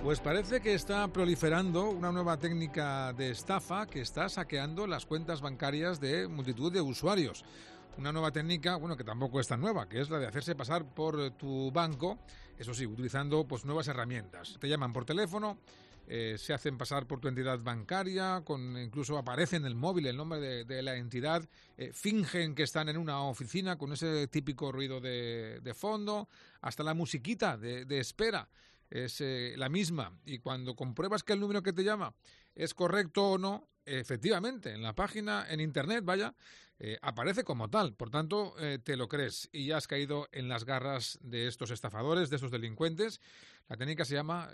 Pues parece que está proliferando una nueva técnica de estafa que está saqueando las cuentas bancarias de multitud de usuarios. Una nueva técnica, bueno, que tampoco es tan nueva, que es la de hacerse pasar por tu banco, eso sí, utilizando pues nuevas herramientas. Te llaman por teléfono, se hacen pasar por tu entidad bancaria, incluso aparece en el móvil el nombre de la entidad, fingen que están en una oficina con ese típico ruido de fondo, hasta la musiquita de espera es la misma, y cuando compruebas que el número que te llama es correcto o no, efectivamente, en la página, en internet, aparece como tal. Por tanto, te lo crees y ya has caído en las garras de estos estafadores, de estos delincuentes. La técnica se llama,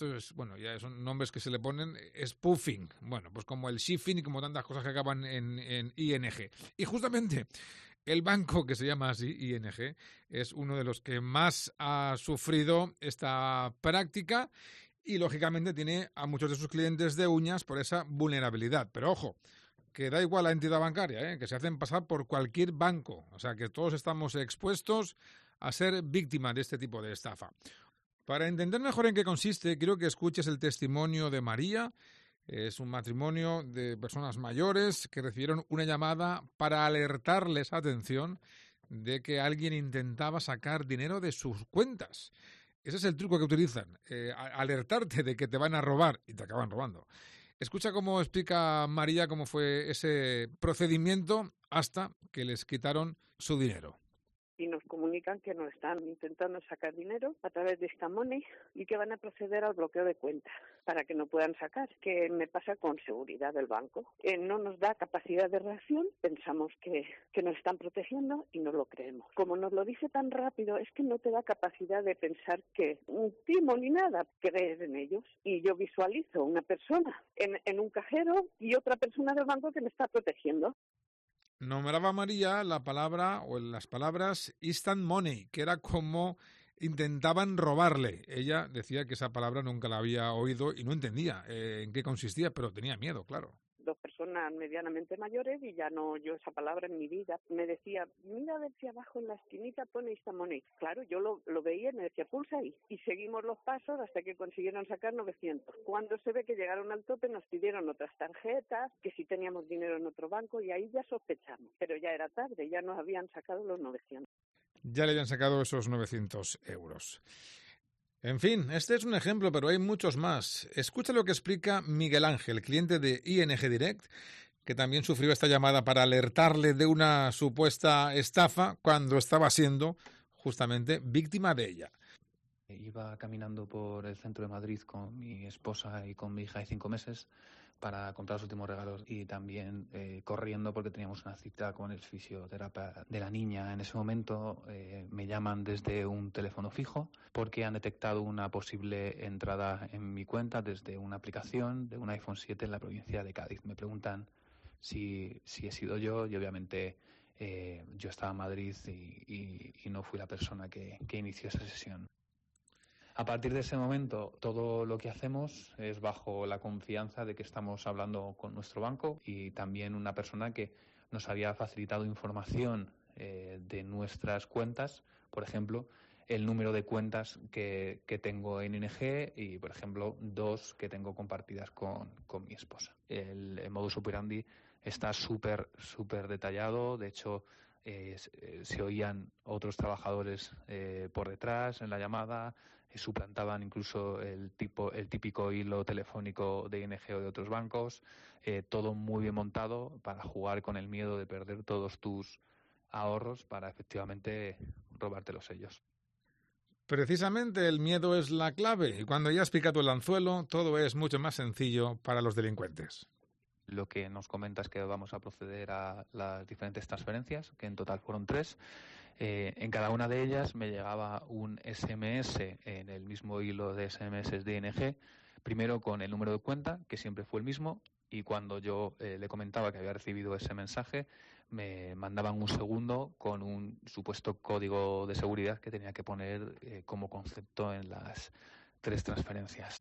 ya son nombres que se le ponen, spoofing. Bueno, pues como el shipping y como tantas cosas que acaban en ING. Y justamente el banco, que se llama así, ING, es uno de los que más ha sufrido esta práctica y, lógicamente, tiene a muchos de sus clientes de uñas por esa vulnerabilidad. Pero, ojo, que da igual la entidad bancaria, que se hacen pasar por cualquier banco. O sea, que todos estamos expuestos a ser víctimas de este tipo de estafa. Para entender mejor en qué consiste, quiero que escuches el testimonio de María. Es un matrimonio de personas mayores que recibieron una llamada para alertarles, atención, de que alguien intentaba sacar dinero de sus cuentas. Ese es el truco que utilizan, alertarte de que te van a robar y te acaban robando. Escucha cómo explica María cómo fue ese procedimiento hasta que les quitaron su dinero. Y nos comunican que nos están intentando sacar dinero a través de esta money y que van a proceder al bloqueo de cuentas para que no puedan sacar. ¿Qué me pasa con seguridad del banco? No nos da capacidad de reacción, pensamos que nos están protegiendo y no lo creemos. Como nos lo dice tan rápido, es que no te da capacidad de pensar que un timo ni nada, creer en ellos. Y yo visualizo una persona en un cajero y otra persona del banco que me está protegiendo. Nombraba María la palabra o las palabras instant money, que era como intentaban robarle. Ella decía que esa palabra nunca la había oído y no entendía en qué consistía, pero tenía miedo, claro. Dos personas medianamente mayores y ya no oyó esa palabra en mi vida. Me decía, mira a ver si abajo en la esquinita pone instant money. Claro, yo lo veía y me decía, pulsa ahí. Y seguimos los pasos hasta que consiguieron sacar 900. Cuando se ve que llegaron al tope nos pidieron otras tarjetas, que si teníamos dinero en otro banco y ahí ya sospechamos. Pero ya era tarde, ya nos habían sacado los 900. Ya le habían sacado esos 900 euros. En fin, este es un ejemplo, pero hay muchos más. Escucha lo que explica Miguel Ángel, cliente de ING Direct, que también sufrió esta llamada para alertarle de una supuesta estafa cuando estaba siendo justamente víctima de ella. Iba caminando por el centro de Madrid con mi esposa y con mi hija de 5 meses para comprar los últimos regalos y también corriendo porque teníamos una cita con el fisioterapeuta de la niña. En ese momento me llaman desde un teléfono fijo porque han detectado una posible entrada en mi cuenta desde una aplicación de un iPhone 7 en la provincia de Cádiz. Me preguntan si he sido yo y obviamente yo estaba en Madrid y no fui la persona que inició esa sesión. A partir de ese momento, todo lo que hacemos es bajo la confianza de que estamos hablando con nuestro banco y también una persona que nos había facilitado información de nuestras cuentas, por ejemplo, el número de cuentas que tengo en ING y, por ejemplo, 2 que tengo compartidas con mi esposa. El modus operandi está súper detallado, de hecho, se oían otros trabajadores por detrás en la llamada, suplantaban incluso el típico hilo telefónico de ING o de otros bancos, todo muy bien montado para jugar con el miedo de perder todos tus ahorros para efectivamente robártelos ellos. Precisamente el miedo es la clave y cuando ya has picado el anzuelo todo es mucho más sencillo para los delincuentes. Lo que nos comenta es que vamos a proceder a las diferentes transferencias, que en total fueron 3. En cada una de ellas me llegaba un SMS en el mismo hilo de SMS de ING, primero con el número de cuenta, que siempre fue el mismo, y cuando yo le comentaba que había recibido ese mensaje, me mandaban un segundo con un supuesto código de seguridad que tenía que poner como concepto en las 3 transferencias.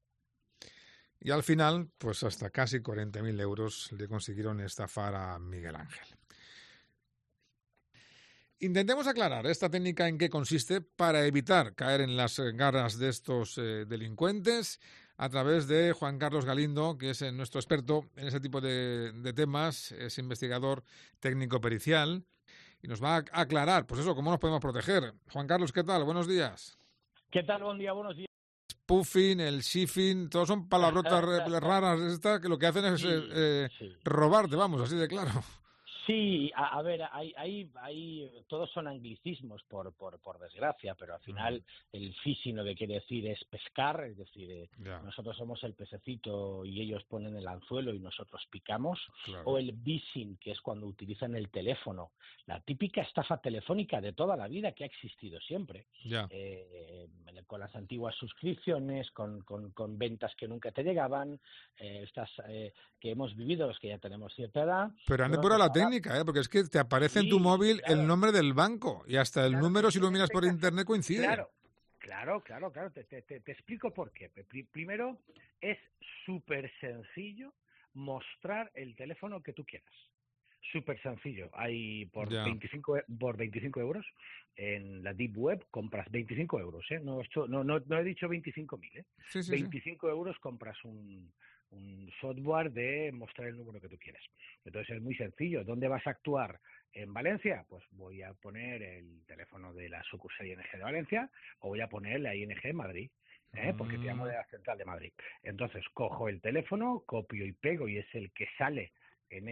Y al final, pues hasta casi 40.000 euros le consiguieron estafar a Miguel Ángel. Intentemos aclarar esta técnica en qué consiste para evitar caer en las garras de estos delincuentes a través de Juan Carlos Galindo, que es nuestro experto en ese tipo de temas, es investigador técnico pericial y nos va a aclarar, pues eso, cómo nos podemos proteger. Juan Carlos, ¿qué tal? Buenos días. ¿Qué tal? Buen día, buenos días. Spoofing, el shiffing, todos son palabrotas raras estas que lo que hacen es robarte, vamos, así de claro. Sí, a ver, todos son anglicismos por desgracia, pero al final el phishing lo que quiere decir es pescar, es decir, nosotros somos el pececito y ellos ponen el anzuelo y nosotros picamos, claro. O el phishing, que es cuando utilizan el teléfono, la típica estafa telefónica de toda la vida que ha existido siempre, con las antiguas suscripciones, con ventas que nunca te llegaban, estas que hemos vivido, los que ya tenemos cierta edad. Pero ande por la técnica, porque es que te aparece en tu móvil el nombre del banco y hasta el número, si lo miras por internet, coincide. Claro. Te explico por qué. Primero, es súper sencillo mostrar el teléfono que tú quieras. Súper sencillo. Hay por 25 euros en la Deep Web compras 25 euros. No he dicho 25.000. Sí, 25 euros compras un software de mostrar el número que tú quieres. Entonces es muy sencillo. ¿Dónde vas a actuar? ¿En Valencia? Pues voy a poner el teléfono de la sucursal ING de Valencia o voy a poner la ING en Madrid, porque te llamo de la central de Madrid. Entonces cojo el teléfono, copio y pego y es el que sale en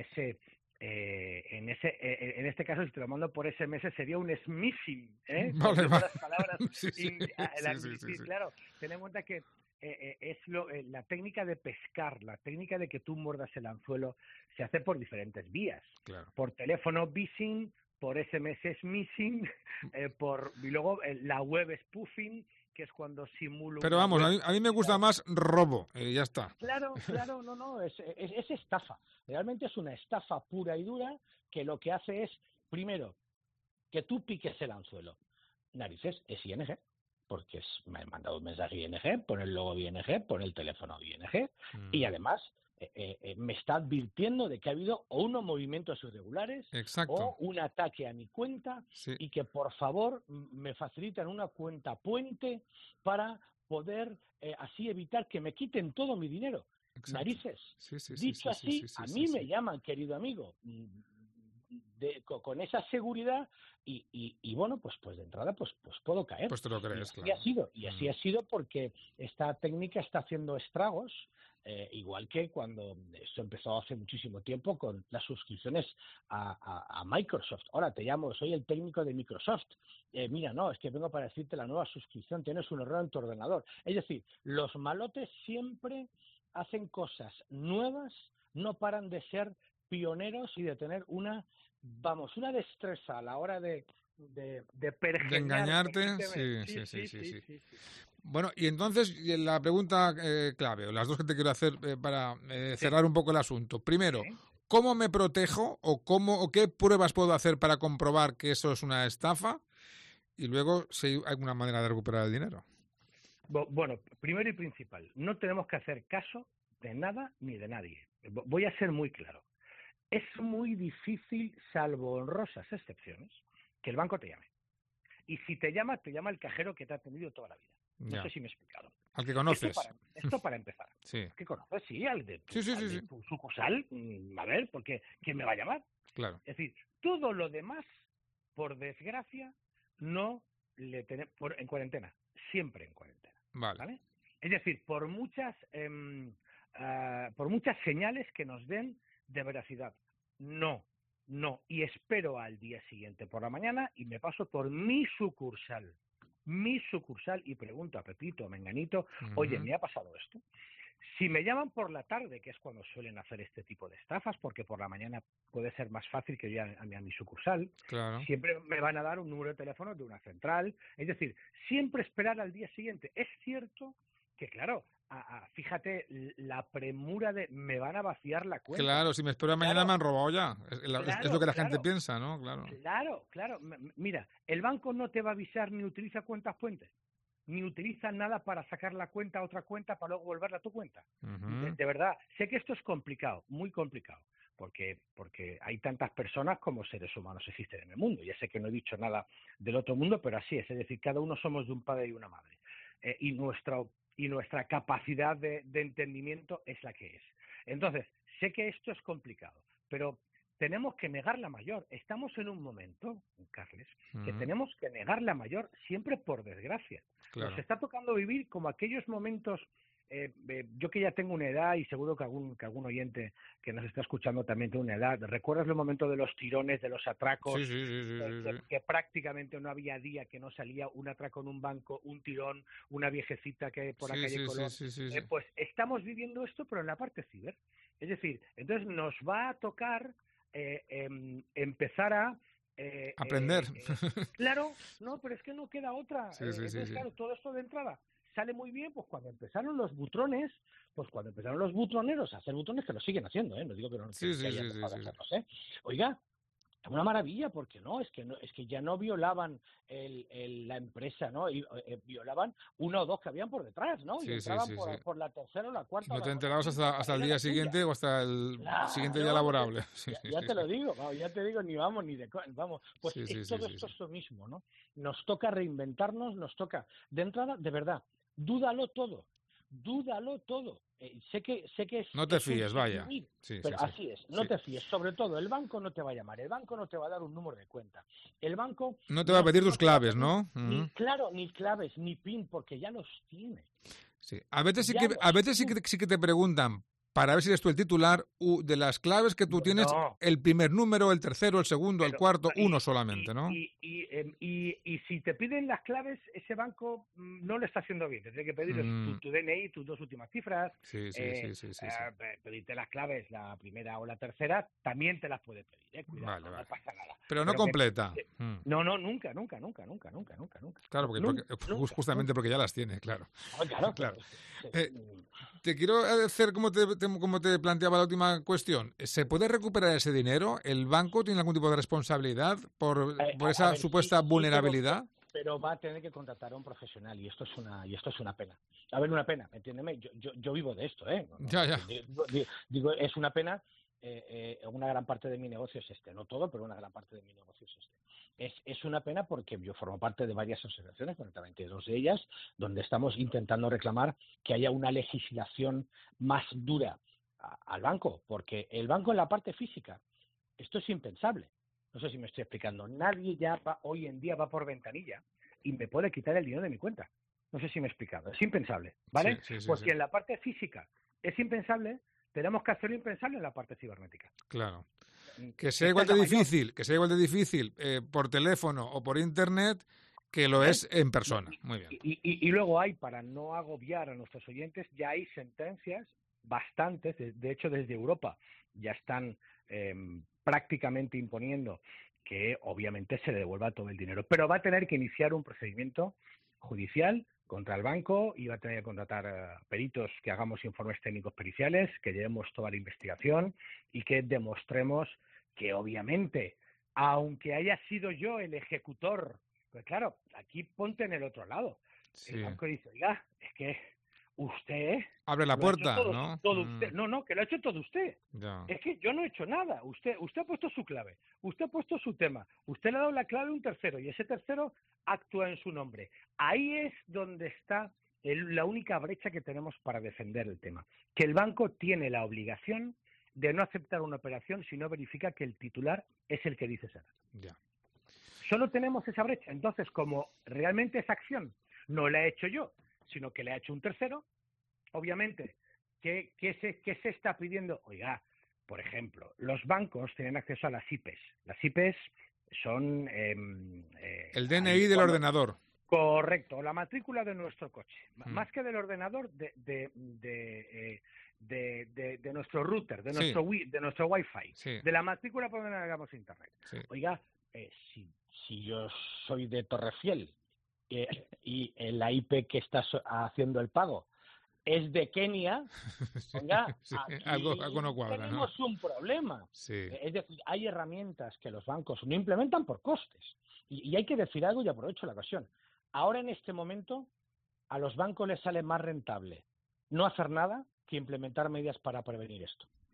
este caso, si te lo mando por SMS, sería un smishing, Vale. Las palabras. Sí. Claro, ten en cuenta que es la técnica de pescar, la técnica de que tú muerdas el anzuelo, se hace por diferentes vías. Claro. Por teléfono phishing, por SMS smishing, y luego la web spoofing, que es cuando simulo. Pero vamos, a mí me gusta más robo, ya está. Claro, no, es estafa. Realmente es una estafa pura y dura que lo que hace es, primero, que tú piques el anzuelo. Narices, es ING. Porque me han mandado un mensaje ING, pone el logo ING, pone el teléfono ING, y además me está advirtiendo de que ha habido o unos movimientos irregulares, o un ataque a mi cuenta, y que por favor me facilitan una cuenta puente para poder así evitar que me quiten todo mi dinero. Exacto. Narices. Dicho así, a mí me llaman, querido amigo, con esa seguridad y bueno, pues de entrada pues puedo caer. Pues te lo crees, claro. Así ha sido porque esta técnica está haciendo estragos, igual que cuando esto empezó hace muchísimo tiempo con las suscripciones a Microsoft. Ahora te llamo, soy el técnico de Microsoft. Mira, no, es que vengo para decirte la nueva suscripción, tienes un error en tu ordenador. Es decir, los malotes siempre hacen cosas nuevas, no paran de ser pioneros y de tener una destreza a la hora de pergeñar. De engañarte, sí. Bueno, y entonces la pregunta clave, o las dos que te quiero hacer para cerrar un poco el asunto. Primero, ¿cómo me protejo o qué pruebas puedo hacer para comprobar que eso es una estafa? Y luego, si hay alguna manera de recuperar el dinero. Bueno, primero y principal, no tenemos que hacer caso de nada ni de nadie. Voy a ser muy claro. Es muy difícil, salvo honrosas excepciones, que el banco te llame. Y si te llama el cajero que te ha atendido toda la vida. No sé si me he explicado. Al que conoces. Esto para empezar. Sí. ¿Qué conoces? Sí, al de tu sucursal. A ver, porque ¿quién me va a llamar? Claro. Es decir, todo lo demás, por desgracia, no le tenemos en cuarentena. Siempre en cuarentena. ¿Vale? Es decir, por muchas señales que nos den de veracidad. No. Y espero al día siguiente por la mañana y me paso por mi sucursal y pregunto a Pepito, a Menganito, oye, ¿me ha pasado esto? Si me llaman por la tarde, que es cuando suelen hacer este tipo de estafas, porque por la mañana puede ser más fácil que yo a mi sucursal, siempre me van a dar un número de teléfono de una central. Es decir, siempre esperar al día siguiente. Es cierto que, claro, fíjate, la premura de me van a vaciar la cuenta. Claro, si me espero mañana me han robado ya. Es lo que la gente piensa, ¿no? Claro. Mira, el banco no te va a avisar ni utiliza cuentas puentes, ni utiliza nada para sacar la cuenta a otra cuenta para luego volverla a tu cuenta. De verdad, sé que esto es complicado, muy complicado, porque hay tantas personas como seres humanos existen en el mundo. Ya sé que no he dicho nada del otro mundo, pero así es decir, cada uno somos de un padre y una madre. Y nuestra capacidad de entendimiento es la que es. Entonces, sé que esto es complicado, pero tenemos que negar la mayor. Estamos en un momento, Carles, que tenemos que negar la mayor siempre por desgracia. Claro. Nos está tocando vivir como aquellos momentos. Yo que ya tengo una edad y seguro que algún oyente que nos está escuchando también tiene una edad. ¿Recuerdas el momento de los tirones, de los atracos? Sí. Que prácticamente no había día que no salía un atraco en un banco, un tirón, una viejecita que por la calle Colón. Pues estamos viviendo esto, pero en la parte ciber. Es decir, entonces nos va a tocar empezar a aprender. Claro, no, pero es que no queda otra. Entonces, claro, todo esto de entrada sale muy bien, pues cuando empezaron los butroneros a hacer butrones, que lo siguen haciendo, no digo que no hayan dejado de hacerlos, Oiga, es una maravilla, porque es que ya no violaban la empresa, ¿no? Y violaban uno o dos que habían por detrás, ¿no? Y entraban por la tercera o la cuarta. No te enterabas hasta el día siguiente o hasta el siguiente día laborable. Ya te lo digo, pues todo esto es lo mismo, ¿no? Nos toca reinventarnos, de entrada, de verdad, dúdalo todo. Sé que es... No te fíes, vaya. Pero así es, no te fíes. Sobre todo, el banco no te va a llamar, el banco no te va a dar un número de cuenta. El banco... No te va a pedir tus claves, ¿no? Ni claves, ni PIN, porque ya los tiene. Sí. A veces sí que te preguntan, para ver si eres tú el titular, de las claves que tú tienes, el primer número, el tercero, el segundo, el cuarto, uno solamente, ¿no? Y si te piden las claves, ese banco no lo está haciendo bien. Tiene que pedir tu DNI, tus dos últimas cifras. Sí. Pedirte las claves, la primera o la tercera, también te las puede pedir. Cuidado, no pasa nada. Pero no completa. No, nunca. Claro, justamente porque ya las tiene, claro. Claro. Te quiero hacer como te planteaba la última cuestión. ¿Se puede recuperar ese dinero? ¿El banco tiene algún tipo de responsabilidad por esa supuesta vulnerabilidad? Pero va a tener que contratar a un profesional y esto es una pena. A ver, una pena, entiéndeme. Yo vivo de esto, Ya. Digo, es una pena. Una gran parte de mi negocio es no todo, pero una gran parte de mi negocio es Es una pena porque yo formo parte de varias asociaciones, concretamente dos de ellas, donde estamos intentando reclamar que haya una legislación más dura al banco, porque el banco en la parte física, esto es impensable. No sé si me estoy explicando. Nadie hoy en día va por ventanilla y me puede quitar el dinero de mi cuenta. No sé si me he explicado. Es impensable, ¿vale? Porque en la parte física es impensable. Tenemos que hacerlo impensable en la parte cibernética. Claro. Que sea igual de difícil por teléfono o por internet que lo es en persona. Muy bien. Y luego para no agobiar a nuestros oyentes, ya hay sentencias bastantes, de hecho desde Europa ya están prácticamente imponiendo que obviamente se le devuelva todo el dinero. Pero va a tener que iniciar un procedimiento judicial contra el banco y va a tener que contratar peritos que hagamos informes técnicos periciales, que llevemos toda la investigación y que demostremos que obviamente, aunque haya sido yo el ejecutor, pues claro, aquí ponte en el otro lado. Sí. El banco dice, oiga, es que usted... Abre la puerta, ¿no? Usted. No, que lo ha hecho todo usted. Ya. Es que yo no he hecho nada. Usted ha puesto su clave, usted ha puesto su tema, usted le ha dado la clave a un tercero y ese tercero actúa en su nombre. Ahí es donde está la única brecha que tenemos para defender el tema. Que el banco tiene la obligación de no aceptar una operación si no verifica que el titular es el que dice ser. Ya. Solo tenemos esa brecha. Entonces, como realmente esa acción no la he hecho yo, sino que la ha hecho un tercero, obviamente, ¿qué se está pidiendo? Oiga, por ejemplo, los bancos tienen acceso a las IPs. Las IPs son... el DNI del ordenador. Correcto, la matrícula de nuestro coche. Más que del ordenador, de nuestro router, de nuestro Wi-Fi, de la matrícula por donde navegamos internet. Sí. Oiga, si yo soy de Torrefiel y la IP que está haciendo el pago es de Kenia, oiga, algo no cuadra, tenemos un problema. Sí. Es decir, hay herramientas que los bancos no implementan por costes. Y hay que decir algo y aprovecho la ocasión. Ahora, en este momento, a los bancos les sale más rentable no hacer nada que implementar medidas para prevenir esto.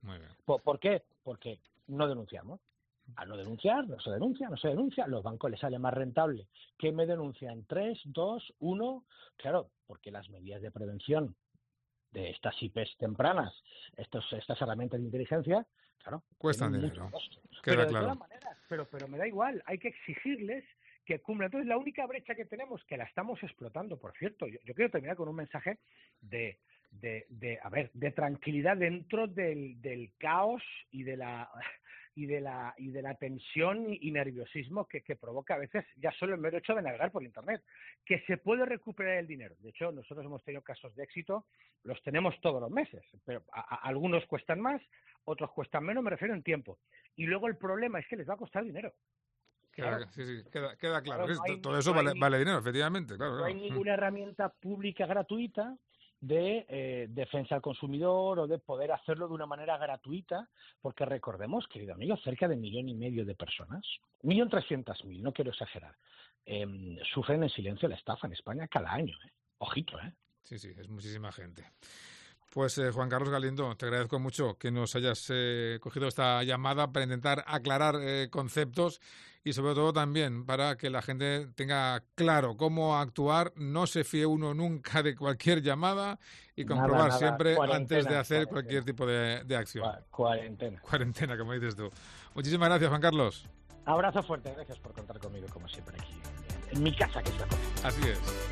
Muy bien. ¿Por qué? Porque no denunciamos. Al no denunciar, no se denuncia, los bancos les sale más rentable que me denuncian 3, 2, 1, claro, porque las medidas de prevención de estas IPs tempranas, estas herramientas de inteligencia, claro, cuestan dinero. Pero de todas maneras, pero me da igual, hay que exigirles que cumplan. Entonces, la única brecha que tenemos, que la estamos explotando, por cierto, yo quiero terminar con un mensaje de tranquilidad dentro del caos y de la tensión y nerviosismo que provoca a veces ya solo el mero hecho de navegar por Internet, que se puede recuperar el dinero. De hecho, nosotros hemos tenido casos de éxito, los tenemos todos los meses, pero algunos cuestan más, otros cuestan menos, me refiero en tiempo. Y luego el problema es que les va a costar dinero. Claro. Sí, queda claro. Todo eso vale dinero, efectivamente. Claro, no hay ninguna herramienta pública gratuita de defensa al consumidor o de poder hacerlo de una manera gratuita, porque recordemos, querido amigo, cerca de 1,5 millones de personas, 1.300.000, no quiero exagerar, sufren en silencio la estafa en España cada año. Ojito, Sí, es muchísima gente. Pues Juan Carlos Galindo, te agradezco mucho que nos hayas cogido esta llamada para intentar aclarar conceptos y sobre todo también para que la gente tenga claro cómo actuar, no se fíe uno nunca de cualquier llamada y comprobar siempre antes de hacer cualquier tipo de acción. Cuarentena, como dices tú. Muchísimas gracias, Juan Carlos. Abrazo fuerte, gracias por contar conmigo como siempre aquí en mi casa, que es la COPE. Así es.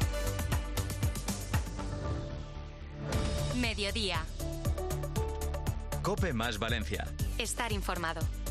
Mediodía. COPE más Valencia. Estar informado.